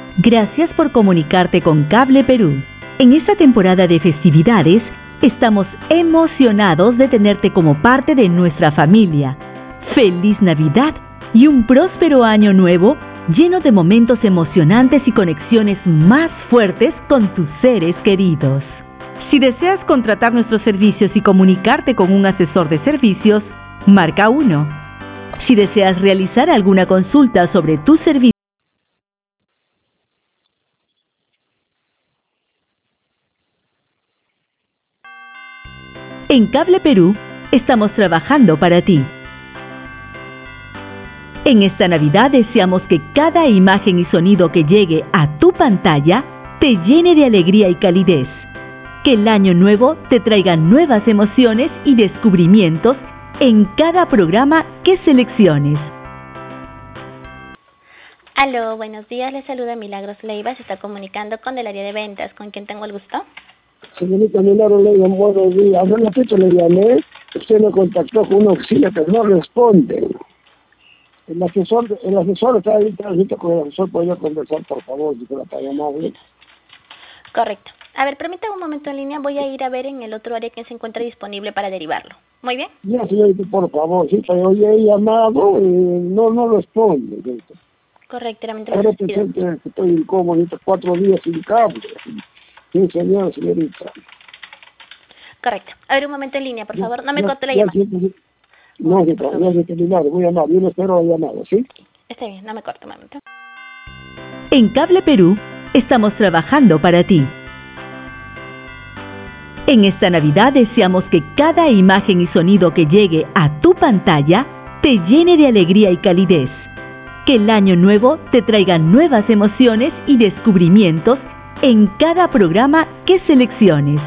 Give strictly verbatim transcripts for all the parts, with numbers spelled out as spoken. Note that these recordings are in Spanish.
Gracias por comunicarte con Cable Perú. En esta temporada de festividades, estamos emocionados de tenerte como parte de nuestra familia. ¡Feliz Navidad y un próspero año nuevo lleno de momentos emocionantes y conexiones más fuertes con tus seres queridos! Si deseas contratar nuestros servicios y comunicarte con un asesor de servicios, marca uno. Si deseas realizar alguna consulta sobre tu servicio, en Cable Perú estamos trabajando para ti. En esta Navidad deseamos que cada imagen y sonido que llegue a tu pantalla te llene de alegría y calidez. Que el año nuevo te traiga nuevas emociones y descubrimientos en cada programa que selecciones. Aló, buenos días, les saluda Milagros Leiva, se está comunicando con el área de ventas. ¿Con quién tengo el gusto? Señorita Milagros Leiva, buenos días. Hace un ratito le llamé, usted me contactó con una oficina, pero no responde. El asesor, el asesor está ahí, transito con el asesor, ¿podría conversar, por favor, si fuera tan amable? Correcto. A ver, permítame un momento en línea, voy a ir a ver en el otro área que se encuentra disponible para derivarlo. Muy bien. Ya, señorita, por favor, sí, pero yo he llamado y no, no responde. Señorita. Correcto, realmente Ahora presente que estoy incómodo, cuatro días sin cable. Sí, señora, señorita. Correcto. A ver, un momento en línea, por Ya, favor, no me ya, corte la ya, llamada. sí, sí. No, sí, pero ya sé que Milagros, muy amable, yo le espero la llamada, ¿sí? Está bien, no me corte un momento. En Cable Perú estamos trabajando para ti. En esta Navidad deseamos que cada imagen y sonido que llegue a tu pantalla te llene de alegría y calidez. Que el año nuevo te traiga nuevas emociones y descubrimientos en cada programa que selecciones.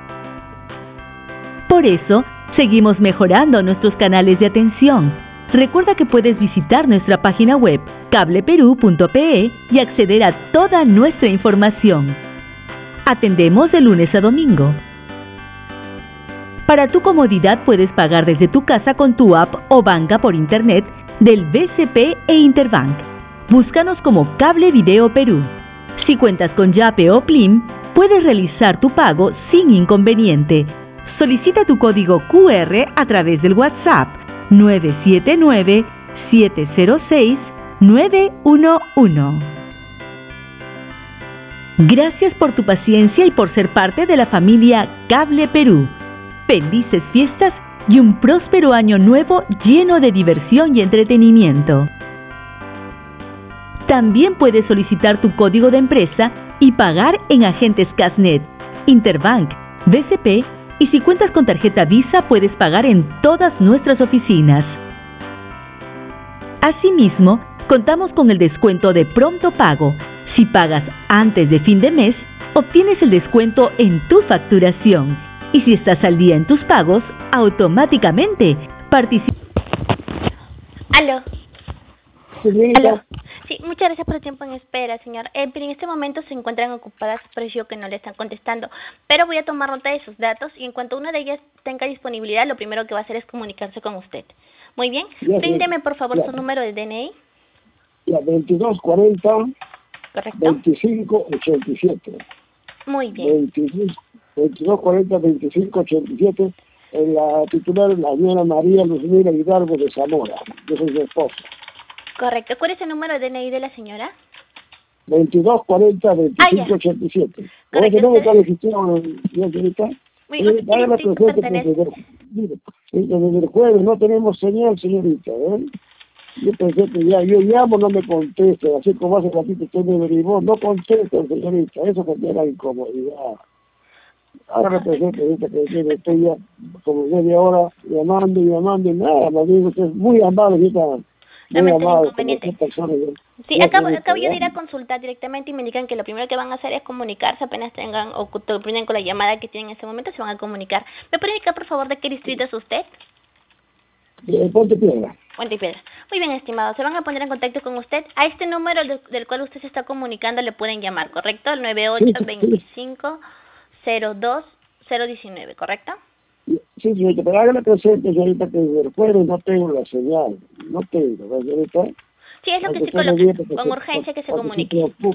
Por eso, seguimos mejorando nuestros canales de atención. Recuerda que puedes visitar nuestra página web cable perú punto pe y acceder a toda nuestra información. Atendemos de lunes a domingo. Para tu comodidad puedes pagar desde tu casa con tu app o banca por internet del B C P e Interbank. Búscanos como Cable Video Perú. Si cuentas con Yape o Plim, puedes realizar tu pago sin inconveniente. Solicita tu código cu erre a través del WhatsApp nueve siete nueve, siete cero seis, nueve uno uno. Gracias por tu paciencia y por ser parte de la familia Cable Perú. Felices fiestas y un próspero año nuevo lleno de diversión y entretenimiento. También puedes solicitar tu código de empresa y pagar en agentes Casnet, Interbank, B C P y si cuentas con tarjeta Visa puedes pagar en todas nuestras oficinas. Asimismo, contamos con el descuento de pronto pago. Si pagas antes de fin de mes, obtienes el descuento en tu facturación. Y si estás al día en tus pagos, automáticamente participas. Aló. Señorita. Aló. Sí, muchas gracias por el tiempo en espera, señor. Eh, pero en este momento se encuentran ocupadas, pareció que no le están contestando. Pero voy a tomar nota de sus datos y en cuanto una de ellas tenga disponibilidad, lo primero que va a hacer es comunicarse con usted. Muy bien. Ya, Bríndeme, por favor, ya. su número de D N I. Ya, veintidós cuarenta, Correcto. veinticinco ochenta y siete. Muy bien. veintidós cuarenta, veinticinco ochenta y siete. En la titular es la señora María Luzmila Hidalgo de Zamora. Yo soy su esposa. Correcto. ¿Cuál es el número de D N I de la señora? veintidós cuarenta, veinticinco Ah, ya. ochenta y siete. Correcto. ¿Cómo está el sistema, señorita? Muy bien. Haga la presencia que desde, mire, desde el jueves no tenemos señal, señorita, ¿eh? Yo pensé que ya, yo llamo, no me contesta, así como hace ratito usted me derivó, no contesta, señorita, eso genera incomodidad. Ahora pensé que ahorita que tiene usted ya como media hora llamando y llamando y nada, me digo, usted es muy amable, ahorita, muy amable, como qué persona. Sí, acabo, acabo yo de ir a consultar directamente y me indican que lo primero que van a hacer es comunicarse, apenas tengan o terminen con la llamada que tienen en este momento, se van a comunicar. ¿Me puede indicar, por favor, de qué distrito es usted? Eh, Ponte Piedra. Puente Piedra. Muy bien, estimado. Se van a poner en contacto con usted. A este número del, del cual usted se está comunicando le pueden llamar, ¿correcto? El nueve ocho, veinticinco, cero dos, cero diecinueve, ¿correcto? Sí, señorita, pero hágale presente, señorita, que desde el jueves no tengo la señal. No tengo, ¿verdad, señorita? Sí, es lo que estoy colocando. Con urgencia que se comunique.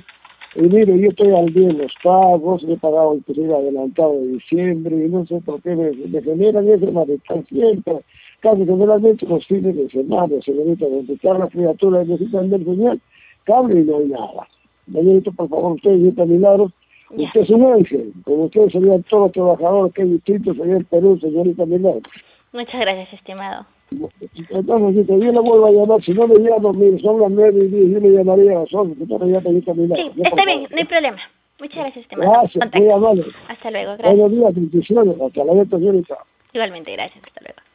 Y mire, yo estoy al día en los pagos, he pagado el periodo adelantado de diciembre y no sé por qué me, me generan ese malestar siempre. Casi generalmente los fines de semana, señorita, donde todas las criaturas necesitan ver señal, cable y no hay nada. Señorita, por favor, usted, señorita Milagros, Ya. usted es un ángel, como usted serían todos los trabajadores que hay distintos sería el Perú, señorita Milagros. Muchas gracias, estimado. Entonces, yo le vuelvo a llamar, si no me llamo, mire, son las nueve y diez, yo le llamaría a las once, que todavía señorita Milagros. Sí, está bien, no hay problema. Muchas gracias, estimado. Gracias, Contacto. muy amable. Hasta luego, gracias. Buenos días, bendiciones, hasta la vez, señorita. Igualmente, gracias, hasta luego.